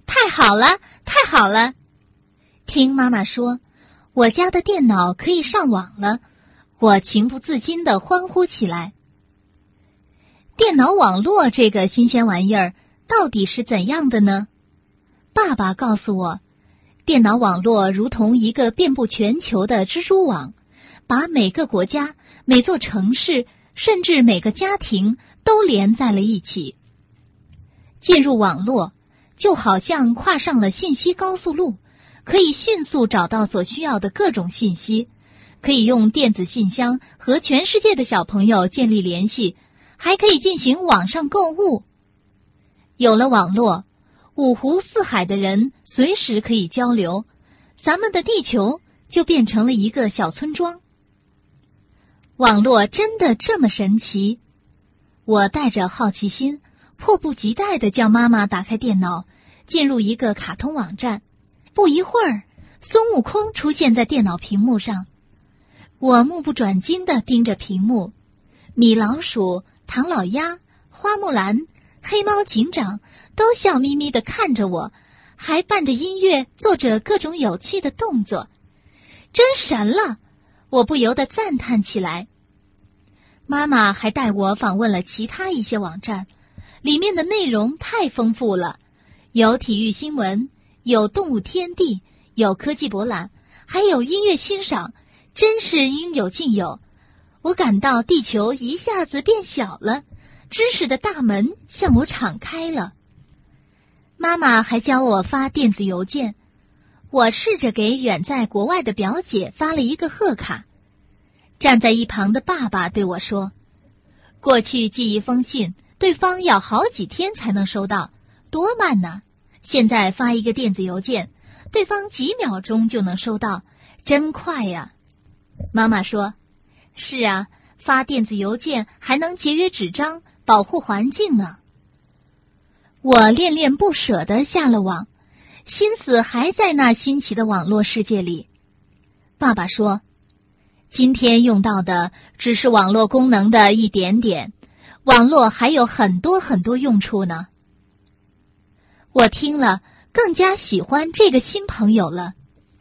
太好了，太好了！听妈妈说，我家的电脑可以上网了，我情不自禁地欢呼起来。电脑网络这个新鲜玩意儿到底是怎样的呢？爸爸告诉我，电脑网络如同一个遍布全球的蜘蛛网，把每个国家、每座城市，甚至每个家庭都连在了一起。进入网络，就好像跨上了信息高速路，可以迅速找到所需要的各种信息，可以用电子信箱和全世界的小朋友建立联系，还可以进行网上购物。有了网络，五湖四海的人随时可以交流，咱们的地球就变成了一个小村庄。网络真的这么神奇？我带着好奇心，迫不及待地叫妈妈打开电脑，进入一个卡通网站。不一会儿，孙悟空出现在电脑屏幕上。我目不转睛地盯着屏幕，米老鼠、唐老鸭、花木兰、黑猫警长都笑眯眯地看着我，还伴着音乐做着各种有趣的动作。真神了！我不由得赞叹起来。妈妈还带我访问了其他一些网站，里面的内容太丰富了，有体育新闻，有动物天地，有科技博览，还有音乐欣赏，真是应有尽有。我感到地球一下子变小了，知识的大门向我敞开了。妈妈还教我发电子邮件，我试着给远在国外的表姐发了一个贺卡。站在一旁的爸爸对我说，过去寄一封信，对方要好几天才能收到，多慢呢！现在发一个电子邮件，对方几秒钟就能收到，真快呀！妈妈说，是啊，发电子邮件还能节约纸张，保护环境呢。我恋恋不舍地下了网，心思还在那新奇的网络世界里。爸爸说，今天用到的只是网络功能的一点点，网络还有很多很多用处呢。我听了更加喜欢这个新朋友了。